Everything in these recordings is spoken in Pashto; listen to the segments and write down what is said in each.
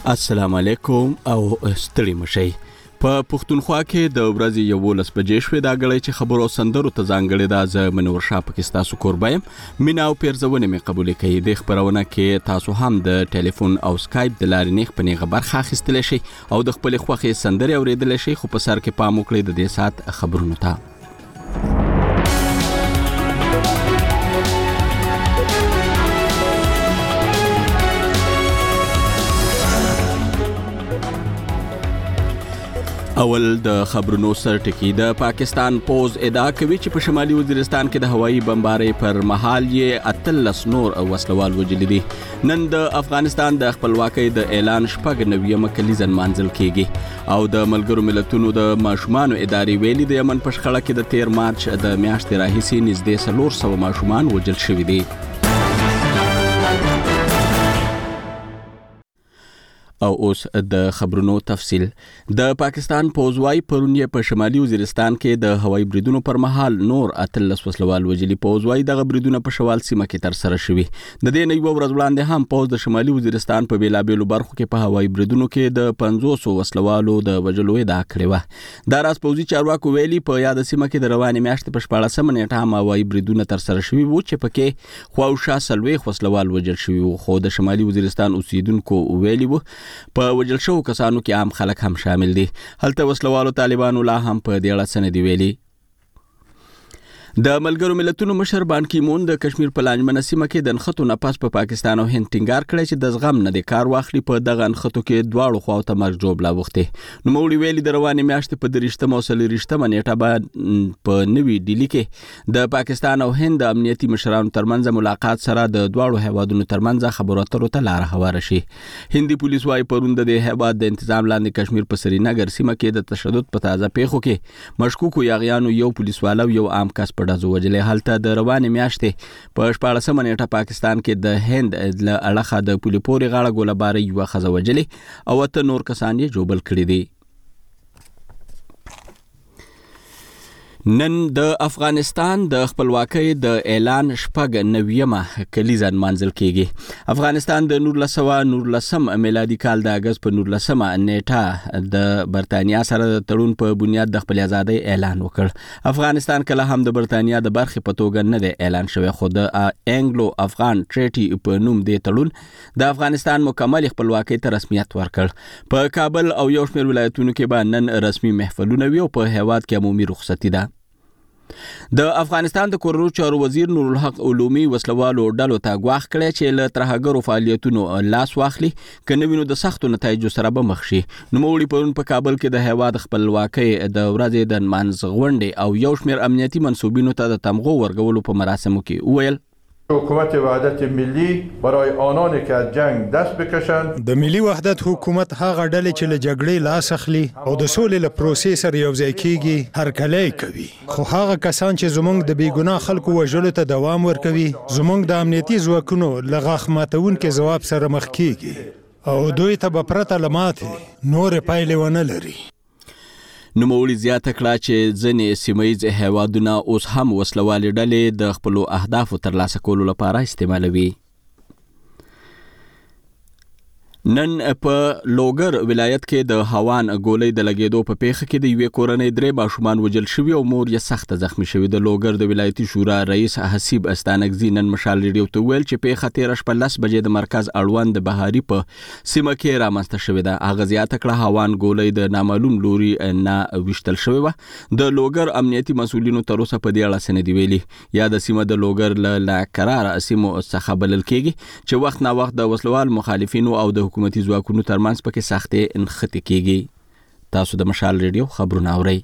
السلام علیکم او ستړي مشئ. په پښتونخوا کې د ورځې 11 بجې شوې دا غړې چې خبرو سندرو ته ځانګړې ده. زه منور شاه پکې تاسو کوربایم مینا او پیرزونه می قبول کړي. د خبرونه کې تاسو هم د ټلیفون او سکایپ د لارې نه خپنې خبر اخیستل شي او د خپل خوخي سندري اوریدل شي. خو په سر کې پام وکړئ د دې سات خبرونو ته. اول د خبرونو سرټکی. د پاکستان پوز ادعا کوي چې په شمالي وزیرستان کې د هوایي بمبارۍ پر مهال یې 13 نور وسلوال وژل دي. نن د افغانستان د خپلواکۍ د اعلان شپږ نوې کلیزه منځل کیږي او د ملګرو ملتونو د ماشومان ادارې ویلي د یمن په شخړه کې د 13 مارچ د میاشتې راهیسې نږدې 400 ماشومان وژل شوي دي. او اوس د خبرونو تفصیل. د پاکستان پوزوای پرونی په شمالي وزیرستان کې د هوایي بریدونو پر مهال نور 13 وسلوال وژلي. پوزوای دغه بریدونه په شوال سیمه کې تر سره شوي. د دې نه یو ورځ وړاندې هم پوز د شمالي وزیرستان په بیلابېلو برخو کې په هوایي بریدونو کې د 500 وسلوالو د وژلو ادعا کړې و. د راز پوزي چارواکو ویلي په یاد سیمه کې د روانې میاشتې په 14 نیټه هم هوایي بریدونه تر سره شوي وو چې پکې خواوشا سلوي وسلوال وژل شوي وو. خو د شمالي وزیرستان اوسیدونکو ویلي وو په وژل شو کسانو کې عام خلک هم شامل دي. هلته وسلوالو طالبانو لا هم په دې اړه سند ویلي. د ملګرو ملتونو مشر بان کی مون د کشمیر په لانجمنه سیمه کې د نخښتو نه پاس په پاکستان او هند ټینګار کړی چې د زغم نه د کار واخلي. په دغه نخښتو کې دواړو خواو ته مرګ جوړ لا وخته. نو مولي ویلي د روانې میاشتې په 3 او 4 نیټه باندې په نوې ډیلی کې د پاکستان او هند امنیتي مشرانو ترمنځ ملاقات سره د دواړو هیوادونو ترمنځ خبرو اترو ته لار هواره شي. هندي پولیس وايي پروند د هیواد د تنظیم لاندې کشمیر په سرینګر سیمه کې د تشدد په تازه پیښو کې مشکوکو یاغیانو یو پولیسوالو یو عام کس په ډزو وجلې. حالته د روانې میاشتې په 14 نیټه پاکستان کې د هند له اړخه د پولي پورې غاړه ګولباري یو خزه وجلې او ته نور کسان یې جوبل کړي دي. نن د افغانستان د خپلواکۍ د اعلان شپږ نوېمه کلیزه منځل کیږي. افغانستان د 1919 میلادي کال د اگست په 19 نیټه د برتانیا سره د تړون په بنیاد د خپل ازادۍ اعلان وکړ. افغانستان کله هم د برتانیا د برخې په توګه نه دی اعلان شوی خو د انګلو افغان ټریټي په نوم دی تړون د افغانستان مکمل خپلواکۍ ته رسمیت ورکړ. په کابل او یو شمېر ولایتونو کې به نن رسمي محفلونه وي او په هیواد کې عمومي رخصتي ده. د افغانستان د کورونو چارو وزیر نور الحق علومي وسلوالو ډلو ته غواخ کړی چې له ترهګرو فعالیتونو لاس واخلي کنه وینو د سختو نتایجو سره به مخ شي. نو مولي پرون په کابل کې د هیواد خپلواکۍ د ورځې د منځ غونډې او یو شمېر امنیتي منسوبینو ته د تمغو ورغولو په مراسمو کې وویل حکومت وحدت ملی برای آنانی که از جنگ دست بکشند. د ملي وحدت حکومت هغه ډلې چې له جګړې لاس اخلي او د سولې له پروسې سره یوځای کیږي هرکلی کوي. خو هغه کسان چې زموږ د بیګناه خلکو وژلو ته دوام ورکوي زموږ د امنیتي ځواکونو له غاښ ماتونکي ځواب سره مخ کیږي او دوی ته به پرته له ماتې نورې پایلې ونه لري. نوموړي زیاته کړه چې ځینې سیمه‌ییز هیوادونه اوس هم وسلوالې ډلې د خپلو اهدافو ترلاسه کولو لپاره استعمالوي. نن په لوګر ولایت کې د هوان ګولۍ د لګېدو په پیښه کې د یوې کورنۍ 3 ماشومان وژل شوي او مور یې سخت زخمی شوی. د لوګر د ولایتي شورا رئیس حسیب استانکزي نن مشال ریډیو ته ویل چې پیښه 13 بجې د مرکز اړوند د بهاري په سیمه کې رامنځته شوې ده. هغه زیاته کړه هوان ګولۍ د نامعلوم لوري نه وشتل شوی و. د لوګر امنیتي مسؤلینو تر اوسه په دې اړه سند ویلي. یا د سیمه د لوګر له قرار سیمو څخه بلل کېږي چې وخت نا وخت د وسلوال مخالفینو او د حکومتي ځواکونو ترمنځ پکې سختې نښتې کیږي. تاسو د مشال ریډیو خبرونه اورئ.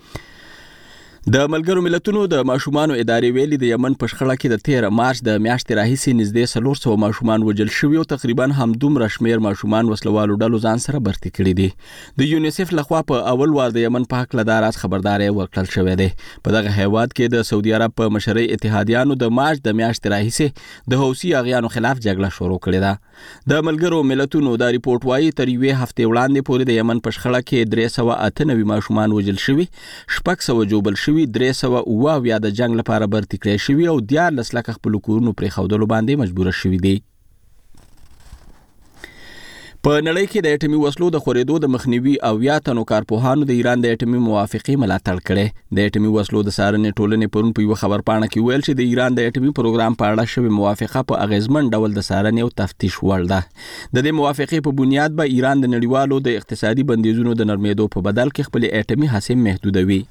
د ملګرو ملتونو د ماشومانو ادارې ویلي د یمن په شخړه کې د 13 مارچ د میاشتې راهیسې نږدې 400 ماشومان وژل شوي او تقریبا همدومره شمېر ماشومان وسلوالو ډلو ځان سره برتي کړي دي. د یونیسف لخوا په اول وار د یمن په هکله دا راز خبرداری ورکړل شوی دی. په دغه هیواد کې د سعودي عرب په مشرۍ اتحادیانو د مارچ د میاشتې راهیسې د حوثي اغیانو خلاف جګړه شروع کړې ده. د ملګرو ملتونو دا ریپورت وايي تر یوې هفتې وړاندې پورې د یمن په شخړه کې 398 ماشومان وژل شوي، 600 جوبل شوي، 300 د جنگ لپاره برتي کړی شوي او 14 لک خپل کورونو پرې خودلو باندې مجبور شوي دي. په نړۍ کې د اټومي وسلو د خورېدو د مخنیوي او 8 تنو کارپوهانو د ایران د اټومي موافقې ملاتړ کړي. د اټومي وسلو د څارنې ټولنې پرون په یو خبرپاڼه کې ویل چې د ایران د اټومي پروګرام په اړه شوې موافقه په اغیزمن ډول د څارنې او تفتیش وړ ده. د دې موافقې په بنیاد به ایران د نړیوالو د اقتصادي بندیزونو د نرمېدو په بدل کې خپل اټومي هڅې محدودوي.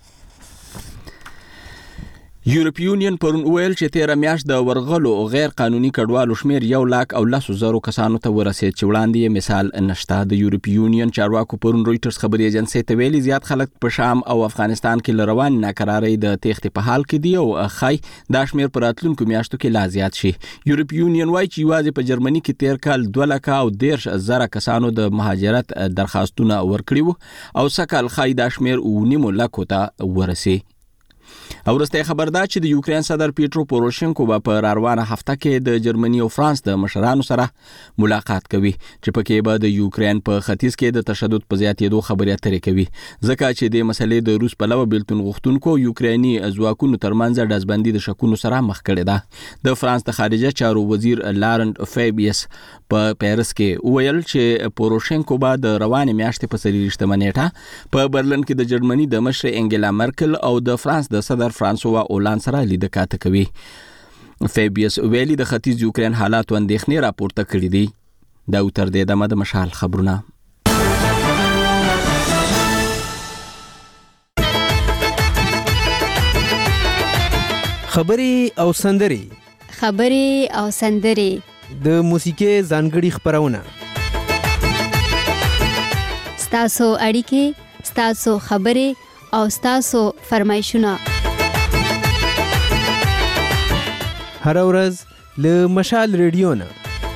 یورپ یونین پرون ویل چې 13 میاشت د ورغلو غیر قانوني کډوالو شمیر 1,10,000 کسانو ته ورسېد چې وړاندې یې مثال نشته. د یورپ یونین چارواکو پرون رويټرز خبري ایجنسی ته ویلي زیات خلک په شام او افغانستان کې لروان ناکرارۍ د تېښتې په حال کې دي او خای دا شمیر پر راتلونکو میاشتو کې لا زیات شي. یورپ یونین وایي چې یوازې په جرمني کې تیر کال 2,13,000 کسانو د مهاجرت درخواستونه ورکړي او سکهال خای دا شمیر 9,00,000 ته ورسي. او ورسته خبر ده چې د یوکرين صدر پیټرو پوروشینکو په روانه هفته کې د جرمني او فرانس د مشرانو سره ملاقات کوي چې پکې به د یوکرين په ختیځ کې د تشدد په زیاتېدو خبرې اترې کوي ځکه چې د مسلې د روس په لور بیلتون غوښتونکو یوکريني ځواکونو ترمنځ دزبندي د شکونو سره مخ کړي ده. د فرانس د خارجه چارو وزیر لارنت فیبیس په پیرس کې ویل چې پوروشینکو به د روانه میاشتې په 23 نیټه په برلین کې د جرمني د مشر انګلا مرکل او د فرانس د صدر فرانسوا اولان سره لیدل کاته کوي. فیبیس ویلي د ختیځ یوکرين حالات اندېښنې راپورته کړې دي. دا تر دې دمه د مشال خبرونه. خبري او سندري د موسیقي ځانګړي خبرونه ستاسو اړیکې ستاسو خبري او ستاسو فرمایشونه هر ورځ له مشال ریډیو نه.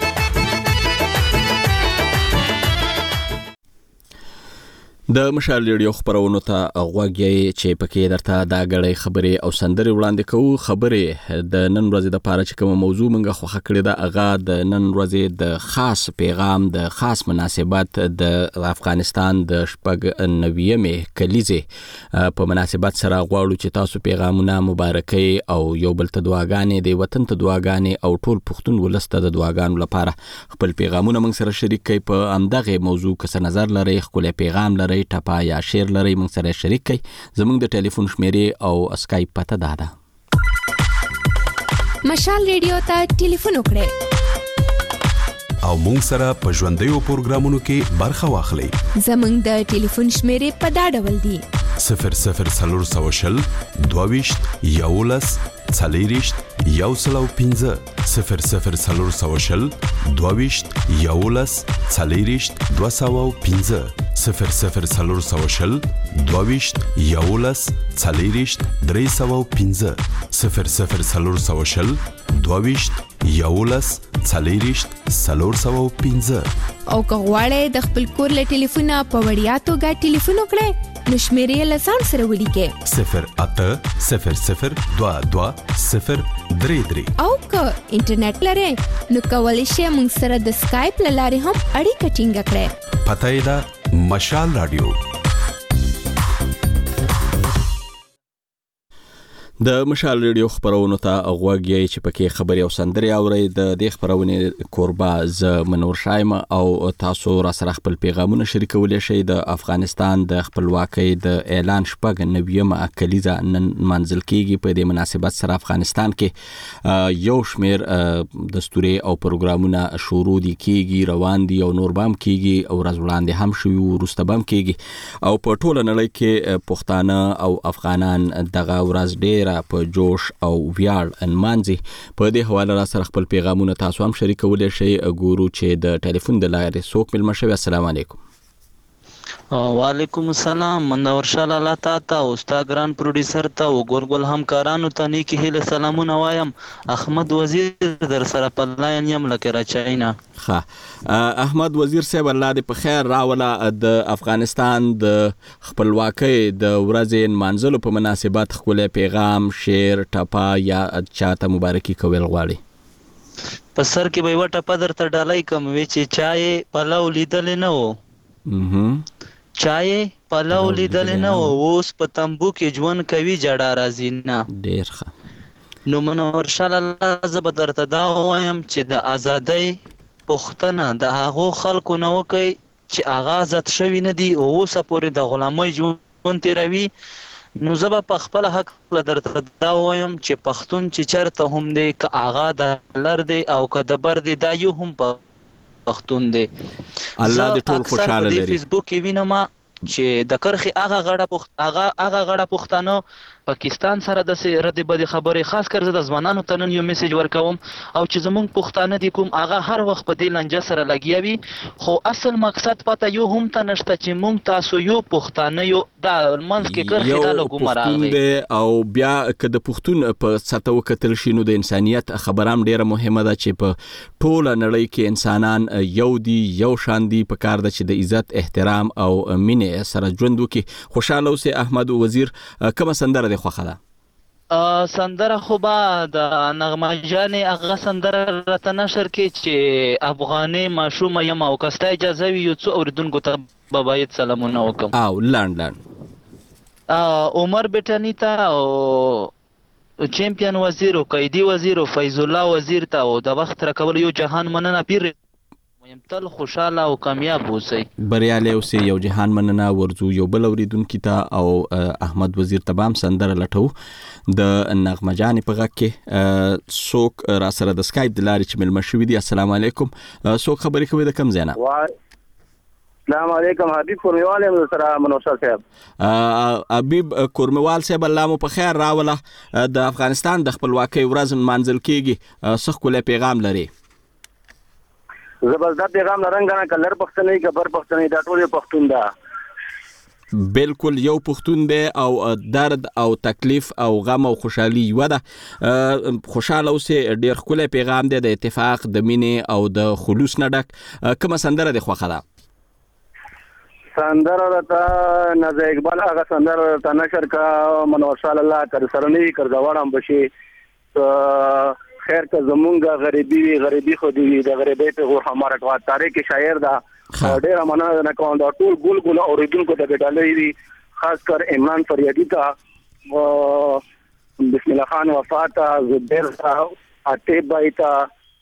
د مشال ریډیو خبرونو ته غوږی چې پکې درته دا غړې خبرې او سندري وړاندې کوو. خبرې د نن ورځې د پاره چې کوم موضوع مونږه خوښه کړې ده هغه د نن ورځې د خاص پیغام د خاص مناسبت د افغانستان د 90مې کلیزې په مناسبت سره غواړو چې تاسو پیغامونه مبارکي او یو بل ته دعاګانې د وطن ته دعاګانې او ټول پښتون ولسته د دعاګانو لپاره خپل پیغامونه مونږ سره شریک کړئ. په امدغه موضوع کې نظر لري خپل پیغام لري ټپا یا شیر لري مونږ سره شریک کړئ. زموږ د ټلیفون شمیرې او اسکایپ پته ده. مشال ریډیو ته ټلیفون وکړئ او مونږ سره په ژوندیو پروګرامونو کې برخه واخلئ. زموږ د ټلیفون شمیرې په دا ډول دي: 00420 22 11 40 105 00420 22 11 40 205 00420 22 11 40 305 00420 22 11 40 305. او که غواړئ د خپل کور له ټلیفونه په وړیا توګه ټلیفون وکړئ نو شمیرې له ځان سره ولیکئ 0800 22 033. او که انټرنیټ لرئ نو کولی شئ موږ سره د سکایپ له لارې هم اړیکه ټینګه کړئ. پته یې ده مشال رادیو. د مشال ریډیو خبرونو ته غوږی چې پکې خبري او سندري اوري. د دې خبرونه کوربه ز منور شایم او تاسو را سره خپل پیغامونه شریکولای شئ. د افغانستان د خپلواکۍ د اعلان 90مه کلیزه نن منځل کیږي. په دې مناسبت سره افغانستان کې یو شمیر دستوري او پروګرامونه شروع دي کیږي روان دي او نور بام کیږي او ورځ وړاندې هم شوي ورسته بام کیږي او په ټوله نړۍ کې پښتانه او افغانان دغه ورځ ډیر په جوش او ویاړ انمانځي. په دې حواله را سره خپل پیغامونه تاسو هم شریکولای شئ. ګورو چې د ټلیفون د لارې څوک ملمه شوی. السلام علیکم. وعلیکم السلام. منور شاه الله تا او استاد ګران پروډوسر ته او ګورګل همکارانو ته نیکی هله سلامونه وایم. احمد وزیر در سره په لاین یم لکه را چاینا. احمد وزیر صاحب الله دې په خیر راوله. د افغانستان د خپلواکۍ د ورځې منځلو په مناسبت خپل پیغام شعر ټپا یا چاته مبارکي کول غواړي. په سر کې به وټه پدر ته ډالای کوم وی چې چای پلاو لیدل نه وو. چای پلاو لیدل نه اوس په تنبو کې ژوند کوي جړه راځي نه. ډیر ښه. نو منور شاه الله زه به درته دا وایم چې د ازادۍ پوښتنه د هغو خلکو نه وکړئ چې هغه آزاد شوي نه دي او اوسه پورې د غلامۍ ژوند تېروي، نو زه به په خپل حق درته دا ووایم چې پښتون چې چېرته هم دی، که هغه د لر دی او که د بر دی، دا یو هم پښتون دی. الله دې ټول خوشحاله لري. زه اکثر په فیسبوک کې وینم چې د کرخې هغه غړه پښتانه پاکستان سره داسې ردې بدې خبرې، خاص کر زه د ځوانانو ته نن یو میسیج ورکوم او چې زمونږ پښتانه دي کوم هغه هر وخت په دې لانجه سره لګیا وي، خو اصل مقصد پته یو هم ته نشته چې مونږ تاسو یو پښتانه یو دا منځ کې کرخې دا لګومه راغلی او بیا که د پښتون په سطح وکتل شي نو د انسانیت خبره هم ډیره مهمه ده چې په ټوله نړۍ کې انسانان یو دي، یو شان دي، په کار ده چې د عزت، احترام او مینې سره ژوند وکړي. خوشاله اوسئ. احمد وزیر، کومه سندره دې خوښه ده؟ سندره خو به د نغمه جانې هغه سندره راته نشر کې چې افغاني ماشومه یم او که ستا اجازه وي یو څو اورېدونکو ته به باید سلامونه وکړم. او لنډ عمر بټني ته او چمپیون وزیر او قیدي وزیر او فیض الله وزیر ته او د وخت راکول یو جهان مننه پیر تل خوشاله او کامیاب اوسئ. بریالي اوسئ. یو جهان مننه. ورځو یو بل اوریدونکي ته او احمد وزیر ته به هم سندره لټو د نغمه جانې په غږ کې. څوک را سره د سکایپ د لارې چې مېلمه شوي دي؟ السلام علیکم. څوک خبرې کوي د کوم ځای نه؟ السلام علیکم. حبیب کورمیوال یم سره منوشر صاحب. حبیب کورمیوال صاحب، الله مو په خیر راوله. د افغانستان د خپلواکۍ ورځ نمانځل کېږي، څه ښکلی پیغام لري؟ زبردست پیغام لرم کنه، که لر پښتنې که بر پښتنې، دا ټول یو پښتون ده. بالکل یو پښتون دی او درد او تکلیف او غم او خوشحالي یوه ده. خوشحاله اوسئ. ډېر ښکلی پیغام دی د اتفاق، د مینې او د خلوص نه ډک. کومه سندره دې خوښه ده؟ سندره راته نازا اقبال هغه سندره راته نشر که منور شاه الله که سره نه وي که زوړ هم بشي. خیر که زمونږ غریبي وي، غریبي خو دې وي، د غریبۍ پیغور ہمارا ټوات تاریخ شاعر ده. ډېره مننه نه کوم دا ټول ګل ګل اورېدونکو ته ګټلې وي، خاص کر عمران فریادي ته، بسم الله خان وفا ته، زبیر ته، عتیب بھائی ته،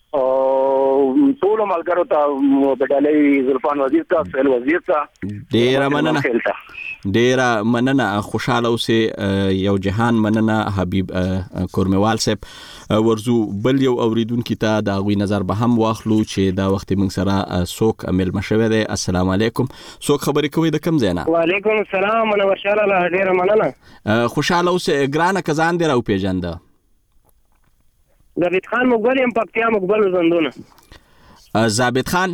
ټولو ملګرو ته ګټلې وي، زلفان وزیر ته، فیل وزیر ته. ډېره مننه. ډیره مننه. خوشاله اوسئ. یو جهان مننه حبیب کورمیوال صاحب. ورزو بل یو اوریدونکي ته د هغوی نظر به هم واخلو چې دا وخت موږ سره څوک میلمه شوی دی. السلام علیکم. څوک خبرې کوي د کوم ځای نه؟ وعلیکم السلام. منور شاه الله، ډیره مننه. خوشاله اوسئ. ګرانه که ځان دې راوپېژنده؟ ضابط خان مقبل یم، پکتیا مقبل زندونه. ضابط خان؟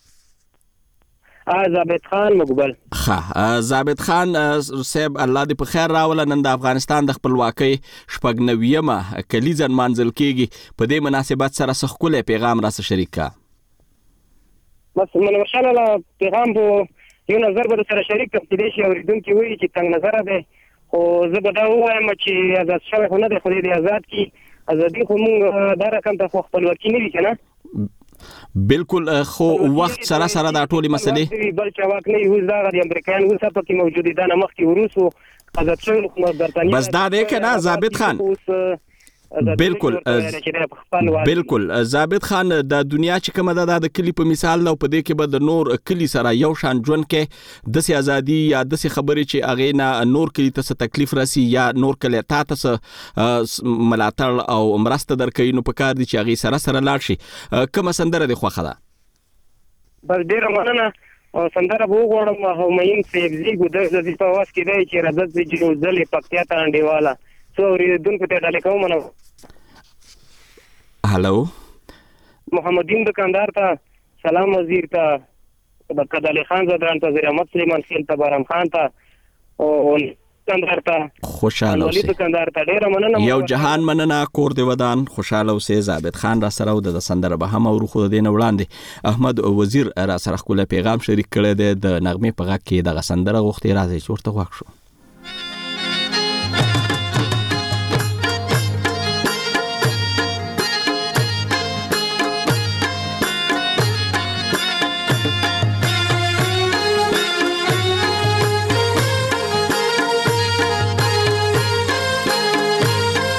ضابط خان مقبل. ضابط خان صاحب، الله دې په خیر راوله. نن د افغانستان د خپلواکۍ 89مه کلیزه نمانځل کېږي. په دې مناسبت سره څه ښکلی پیغام راسره شریک کړه. بس منور شاه الله پیغام په یو نظر به سره شریک کړم. کېدای شي اورېدونکي وایي چې تنګ نظره دی، خو زه به دا ووایم چې آزاد شوی خو نه دی، خدای دې آزاد کړي. ازادي خو مونږ دا رقم ته خو خپلواکي نه وي که نه؟ بالکل. خو وخت سره سره دا ټولې مسلې بل چواک نه یو دا د امریکایان اوسه پکې موجود دي، دا نه مخکې وروسته آزاد شوی حکومت برتانیې. بس دا دی که نه ضابط خان؟ بالکل ضابط خان، د دنیا چې کومه ده دا د کلی په مثال ده او په دې کې به د نور کلی سره یو شان ژوند کې داسې ازادي یا داسې خبرې چې هغې نه نور کلي ته څه تکلیف راسي یا نور کلی تا ته څه ملاتړ او مرسته درکوي، نو په کار دي چې هغې سره سره لاړ شي. کومه سندره دې خوښه ده؟ بس ډېره مننه. سندره به وغواړم همایون صاحبزي ګودر د دې په اواز کې دی چې راځه زه چې ځلې پکتیا ته انډیواله. څو اورېدونکو ته ډالۍ کوم. منو هلو محمدین دکاندار ته، سلام وزیر ته، برکت علي خان زدران ته، وزیر احمد سلیمان خیل ته، بارم خان ته او دکاندار ته. خوشاله اوسئ. دکاندار ته ډېره مننه. یو جهان مننه. کور دې ودان. خوشاله اوسئ. ضابط خان را سره او د سندره به هم اورو، خو د دې نه وړاندې احمد وزیر را سره ښکلی پیغام شریک کړی دی. د نغمې په غږ کې دغه سندره غوښتې. راځئ چې ورته غوږ شو.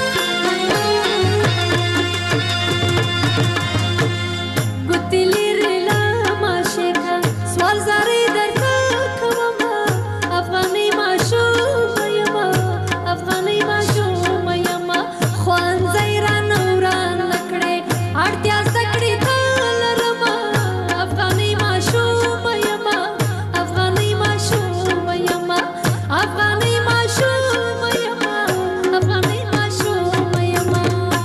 Gutilir افغاني ماشوم یما افغاني ماشوم یما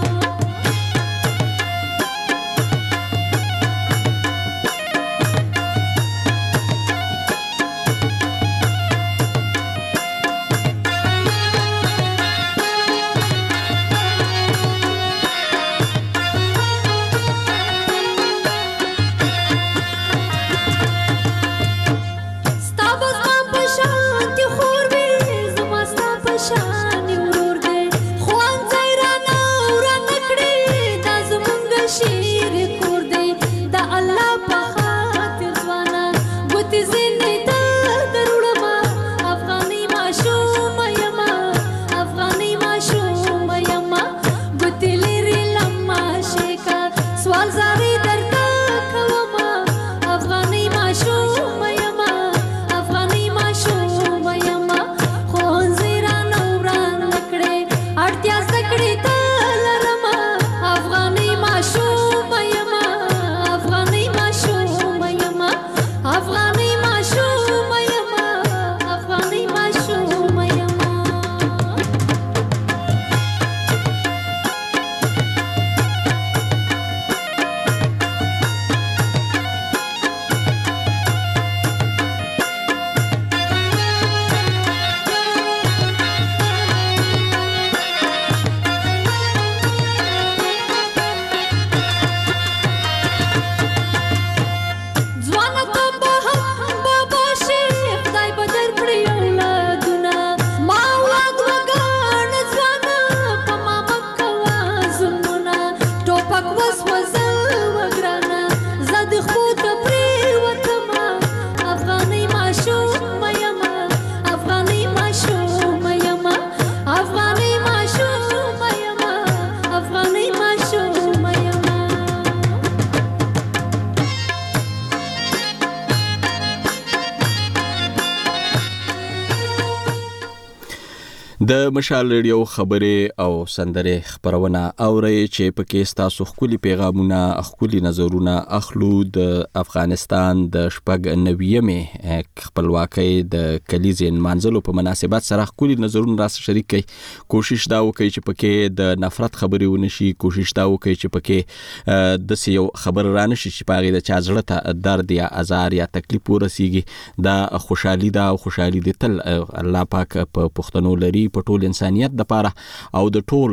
د مشال ریډیو خبرې او سندرې خبرونه اوري چې پکې تاسو خولي پیغامونه خولي نظرونه اخلو د افغانستان د شپږ نویمه خپلواکۍ د کلیزې منځلو په مناسبت سره خولي نظرونه راس شریک کړي کوشش دا وکړي چې پکې د نفرت خبرې ونشي کوشش دا وکړي چې پکې د سیو خبر را نشي چې پاغي د چا زړه ته درد یا ازار یا تکلیف ورسیږي دا خوشحالي دا خوشحالي د تل الله پاک په پښتنو لري په ټول انسانيت د پاره او د ټول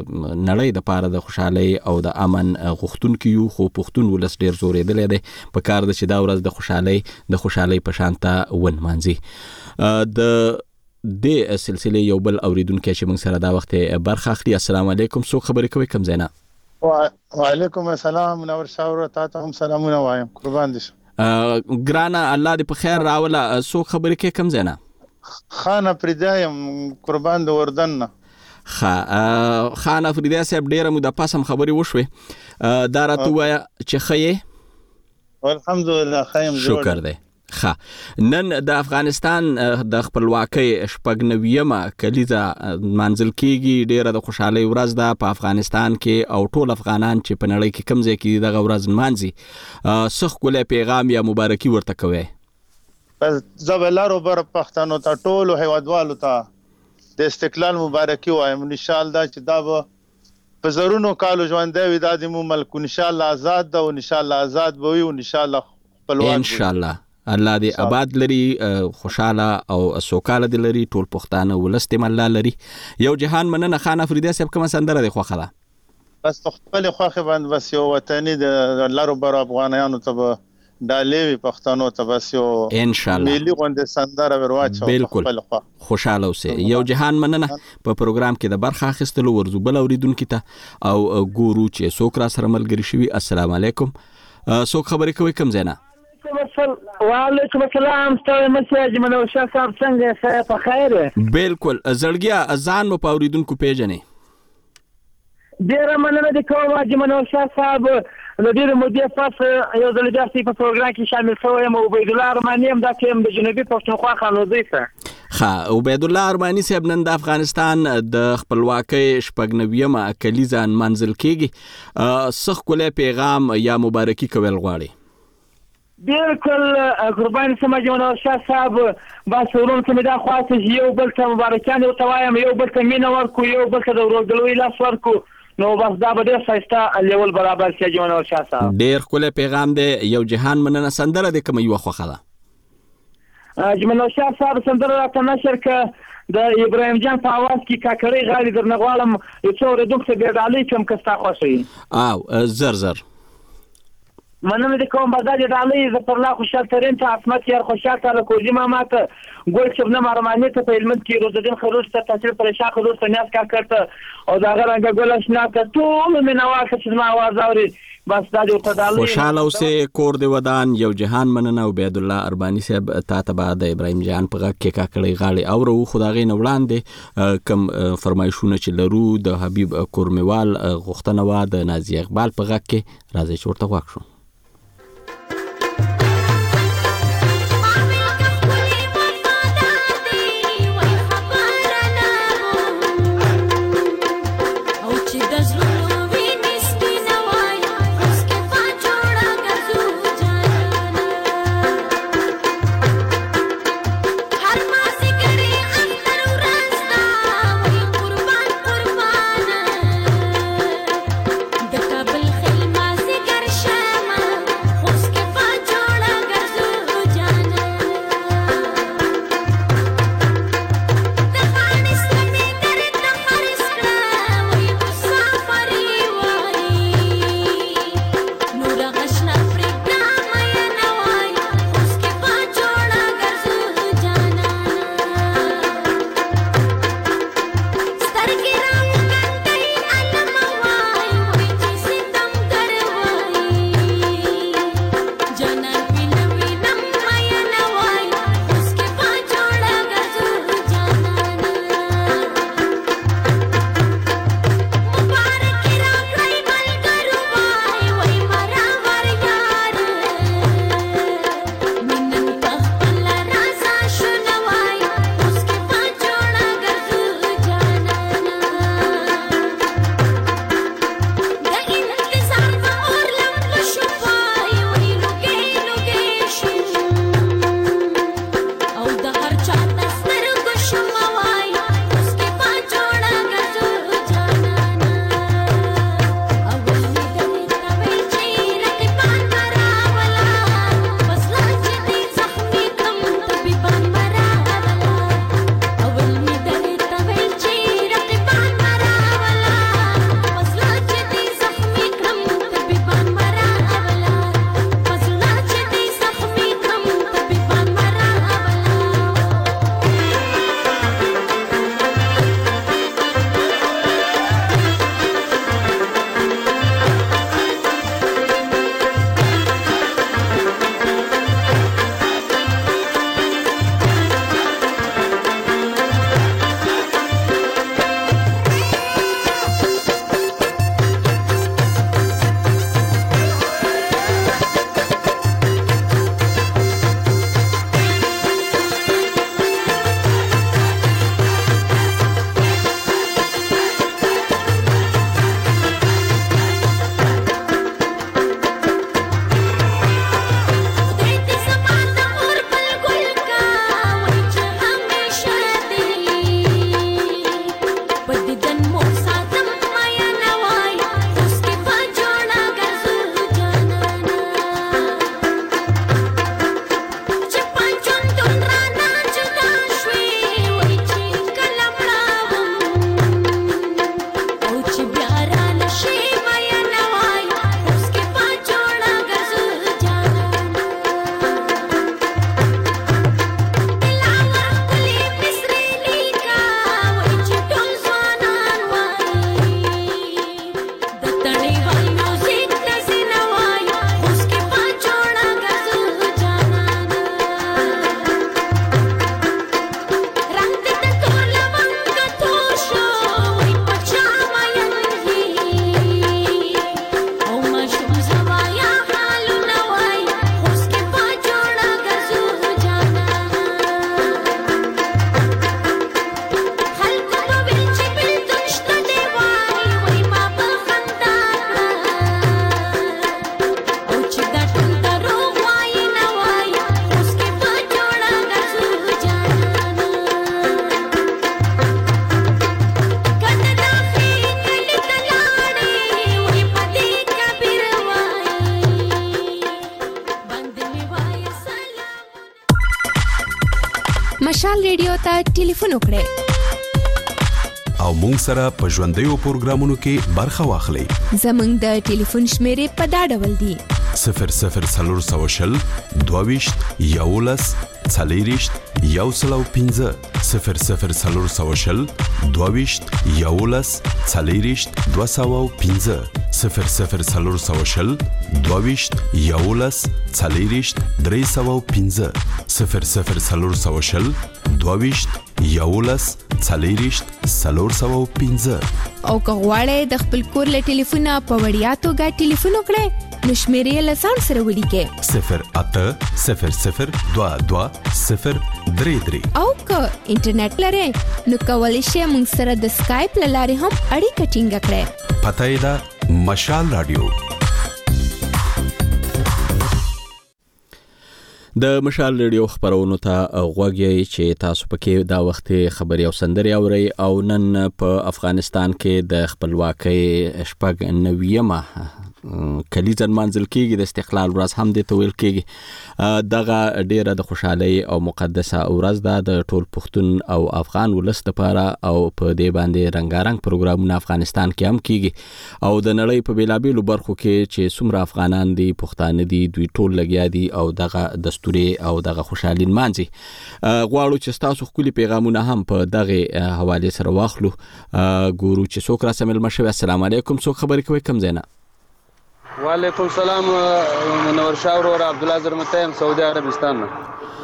نړۍ د پاره د خوشحالي او د امن غوښتونکو یو خو پښتون ولس ډیر زورېدل دي په کار د چې دا ورځ د خوشحالي په شانته ون مانځي د سلسله یو بل اوریدونکو چې موږ سره دا وخت برخه اخلي. السلام علیکم سو خبرې کوي کم زینا. وعلیکم السلام منور شاور تاسو هم سلامونه وایم قربان دي ګرانا الله دې په خیر راولا سو خبرې کوي کم زینا. خان افریدایم قربان د وردن نه خان افریدا صاحب ډیره مو د پاسم خبري وشوي دا راته وایا چې خې الحمدلله خیم شکر دی نن د افغانستان د خپلواکۍ شپږ نویمه کلیزه منځل کیږي ډیره د خوشحالي ورځ ده په افغانستان کې او ټول افغانان چې په نړۍ کې کم ځای کې دغه ورځ مانځي سخ ګله پیغام یا مبارکي ورته کوي پس زبلارو بر پښتنو ته ټول هیوادوالو ته د استقلال مبارکي وایم ان شاء الله چې دا به په زرونو کالو ژوندې وي د مو ملک ان شاء الله آزاد ده او ان شاء الله آزاد به وي ان شاء الله خپلواک ان شاء الله الله دې آباد لري خوشاله او سوکاله دي لري ټول پښتانه ولست مله لري یو جهان مننه خان افریدی صاحب کوم سندره دی خوخه بس خپل خوخه باندې بس یو وطني د لارو بر افغانانو ته دالوی پښتنو ته بس یو ان شاء الله ملي غونډه سندره ورواچو بالکل خوشاله اوسه یو جهان مننه په پروګرام کې د برخه اخیستلو ورزو بل اوریدونکو ته او ګورو چې څوک را سره ملګری شوی. السلام علیکم څوک خبرې کوي کم زینا. وعلیکم السلام ستاسو مساج منو شاه صاحب څنګه سره په خیر بالکل زړګیا ځان مو په اوریدونکو پیژنې ډیره مننه د کوم واجب منو شاه صاحب د ډیرو مودې پس یو ځل بیا په پروګرام کې شامل شوم او عبید الله ارمانی هم د ټیم د جنوبي پښتونخوا خانوزي سره عبید الله ارمانی صاحب نن د افغانستان د خپلواکۍ شپږ نویمه کلیزه منځل کیږي سخ کله پیغام یا مبارکي کول غواړي. بالکل قربان سم جمال شاه صاحب بس ورون ته دا خاصه یو بل ته مبارکان او توایم یو بل ته مين ورکو یو بل ته د ورګلوي لاس ورکو نو بس دا به ډیر ښایسته لیول برابر شي جمال شاه صاحب. ډیر کله پیغام دی یو جهان مننه سندره د کوم یو خوخه ده جمال شاه صاحب سندره راته نشر ک د ابراهیم جان په आवाज کې کاکړی غالي درنغوالم یو څو ردوکته بیډالي کوم کستا خوشي او زر مننه د کوم بازار ډالۍ ز پر لا خوشحال ترين ته عصمت یار خوشحال تعالی کوجی ماما ته ګل شبنه مرمانه ته په علمت کې روزدین خروج ته تاثیر پر شاه خروج ته نیاز کا کړته او دا غرانګه ګل شنا ته ټول مې نواکه چې ما आवाज اوري بس دا یو تدالي خوشاله اوسه کور دی ودان یو جهان مننه عبید الله اربانی صاحب تا ته د ابراهیم جان په غږ کې کاکړی غالي او خدای نه وړاندې کم فرمایشونه چې لرو د حبیب کورمیوال غوښتنه و د نازی اقبال په غږ کې راځي چې ورته واښو قربان قربان د کابل خلما سي ګر شمه مشال ریډیو ته ټلیفون وکړئ او مونږ سره په ژوندیو پروګرامونو کې برخه واخلئ. زمونږ د ټلیفون شمیرې په دا ډول دي: 00 22 11 40 105 00 22 11 40 205 00 22 11 40 305 00 22 11 40 305. او که غواړئ د خپل کور له ټلیفونه په وړیا توګه ټلیفون وکړئ نو شمیرې له ځان سره ولیکئ 080022 او که انټرنیټ لرئ نو کولی شئ موږ سره د سکایپ له لارې هم اړیکه ټینګه کړئ. پته یې ده مشال رادیو. د مشال ریډیو خبرونو ته غوږ یې چې تاسو پکې دا وخت خبري او سندري اورئ او نن په افغانستان کې د خپلواکۍ شپږ 90مه کلیزه منځل کېږي. د استقلال ورځ هم د تویل کېږي. دغه ډیره د خوشحالي او مقدسه ورځ ده د ټول پښتون او افغان ولس لپاره او په دې باندې رنگارنګ پروګرامونه افغانستان کې هم کېږي او د نړۍ په بیلابېلو برخو کې چې څومره افغانان دي پښتانه دي دوی ټول لګیا دي او دغه دستوري او دغه خوشحالي مانځي. غواړو چې تاسو خپل پیغامونه هم په دغه حواله سره واخلو. ګورو چې څوک را سمل مشه. السلام علیکم. څوک خبرې کوي کم زینا؟ وعلیکم السلام. منور شاه ورور عبد الله زرمتی هم سعودي عربستان نه.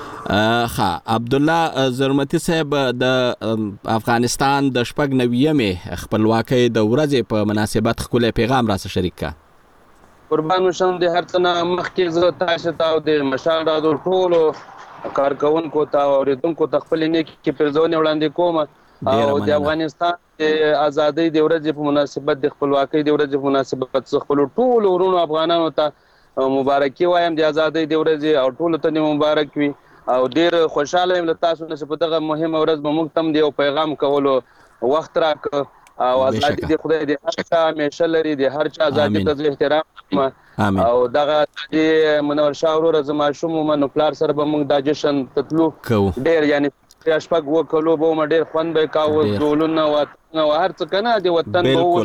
عبد الله زرمتی صاحب د افغانستان د شپږ 90مه خپلواکۍ د ورځې په مناسبت خپل پیغام را سره شریک کا. قربان شم د هر څه مخکې زه تاسو ته او د مشال رادیو ټول کارکونکو ته او ریدونکو ته خپل نیکی پرځونه وړاندې کوم او د افغانستان د ازادۍ د ورځې په مناسبت د خپلواکۍ د ورځې په مناسبت خپل ټول ورونو افغانانو ته مبارکي وایم د ازادۍ د ورځې او ټول ته مبارک وي او ډیر خوشاله یم تاسو نه په دغه مهمه ورځ به موږ تم دی او پیغام کولو وخت راک او ازادي د خدای د هر چا همیشه لري د هر چا ازادي ته احترام او دغه د منور شاه ورور زما شوم منو پلار سره به موږ د جشن تطلو ډیر یعنی شپږ وکړو به ډیر خوند به کاوه ډولونه او هر څه کنه د وطن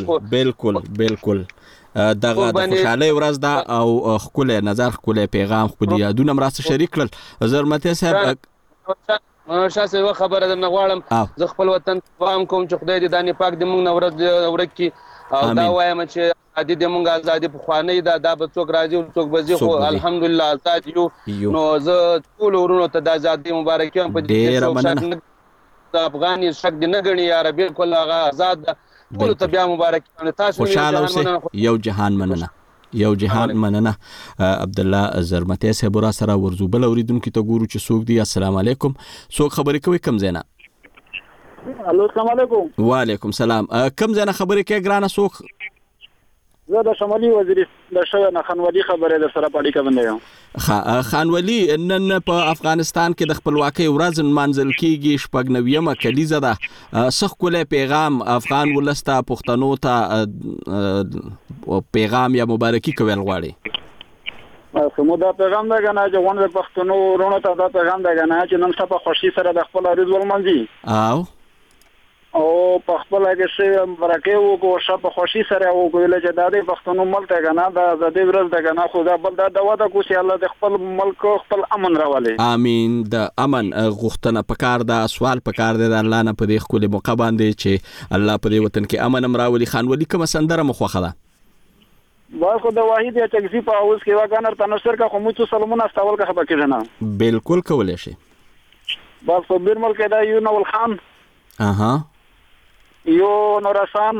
بالکل دغه د خوشحالي ورځ ده او خپل نظر خپل پیغام خپل یادونه مرسته شریک کړل. زرمتی صاحب شاسه یو خبره درنه غواړم زه خپل وطن پام کوم چې خدای دې دانه پاک دې موږ نورځ ورکی او دا وایم چې ادي دې موږ ازادي په خوانې دا به څوک راځي او څوک بځي خو الحمدلله آزاد یو نو زه ټول ورونو ته د ازادي مبارکي هم په دې د افغاني شک دې نه غني یا ربي کول هغه آزاد ټول ته بیا مبارکي تاسو یو جهان مننه عبد الله زرمتی صاحب را سره ورزوبل اوریدونکو ته ګورو چې څوک دی. السلام علیکم. څوک خبرې کوي کم زینا؟ السلام علیکم. وعلیکم السلام. کم زینا خبرې کوي ګرانه څوک؟ زه د شمالي وزیرستان د شوه خانوالي خبره در سره پاړی کوم یم. خانوالي نن په افغانستان کې د خپلواکۍ ورځ منځل کېږي شپږ 90مه کلیزه ده. سخ کوله پیغام افغان ولسته پښتنو ته پیغام یا مبارکي کول غواړي. سمو دا پیغام دا غنا چې ونه پښتنو ورونو ته دا پیغام دا غنا چې نن سبا خوشي سره د خپل ارز ولمنځي او په خپل کې څه برکه وو کو شپ خوشي سره وو کوله چې د پښتنو ملک غنا د آزادۍ ورځ د غنا خو دا بل دا ودا کو چې الله د خپل ملک خپل امن راولي. امين. د امن غوښتنه پکار ده سوال پکار ده د الله نه په دې خپل موقع باندې چې الله په دې وطن کې امن راولي. خانولي کوم سندره مخوخه ده واخو د واحد یا تکسی په اوس کې واګانر تنشر کا خموچو سلمون استول کا خبر کړه نه بالکل کولای شي. بس په بیر ملک دا یو نو الخان یو نورسان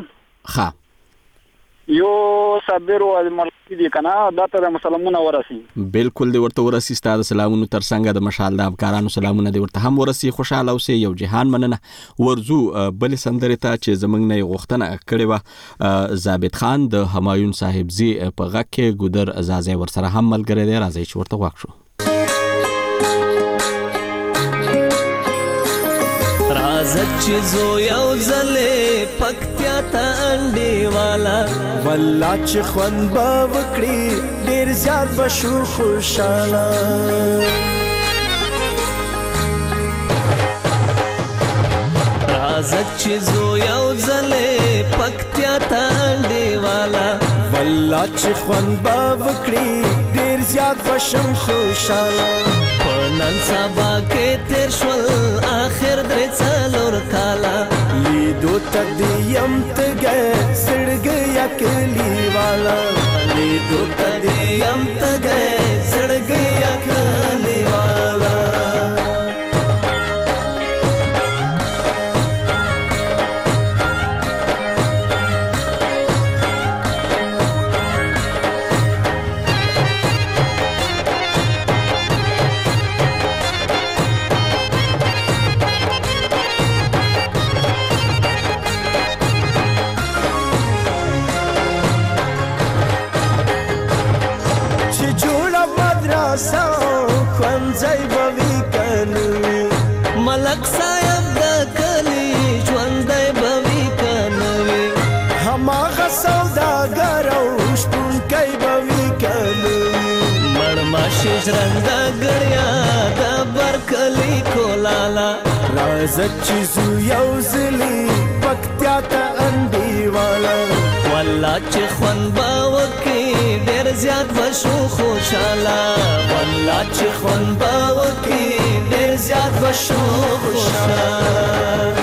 یو صبر او ملک دي کنه دا ته مسلمانونه ورسي. بالکل دی ورته ورسي. ستاسو سلامونه تر څنګه د مشال د افکارانو سلامونه دی ورته هم ورسي. خوشاله اوسئ. یو جهان مننه. ورزو بل سندره ته چې زمنګ نه غوښتنه کړې و ثابت خان د همایون صاحب زی په غک کې ګودر ازازه ور سره هم ملګری دی. راځي چې ورته واښو رازت چې زو یو ځلې پکتیا ته انډي والا والله چې خوند به وکړي ډېر زیات به شو خوشاله راځه چې زو یو ځلې پکتیا ته انډیواله والله چې خوند به وکړي ډېر زیات بشم خوشاله په نن سبا کې تېر شول آخر درې څلور کاله لیدو ته دې یم تږی زړګی کلیواله لیدو ته دې یم تږی زړګی کلیواله ملک صاحب د کلی ژوندی به وي که نه وي هماغه سوداګر او شپونکی به وي که نه وي مړماشي ژرنده ګړیا د برکلي کولاله راځه چې زو یو ځلي پکتیا ته انډیواله والله چې خوند به وکړي ډېر زیات به شو خوشاله والله چې خوند به وکړي ډېر زیات به شو خوشاله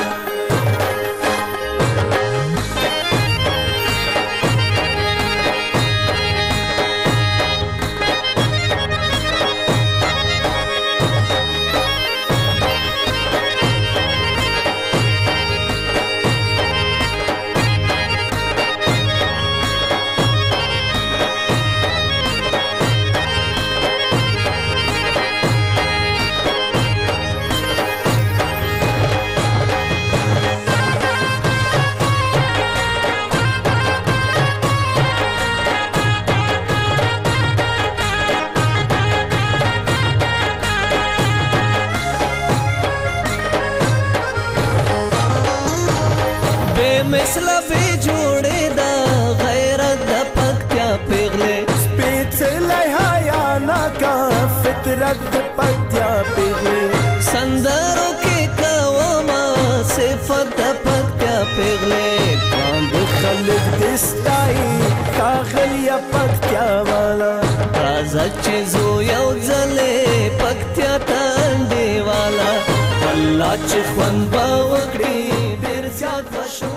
مثله به جوړې دا غیرت د پکتیا پیغلې سپېڅلی حیا ناکا فطرت د پکتیا پیغلې سندرو کې کومه صفت د پکتیا پیغلې باند خلک دې ستایي ښاغلیه پکتیا والا راځه چې زو یو ځلې پکتیا ته انډیواله والله چې خوند به وکړي ډېر زیات به شو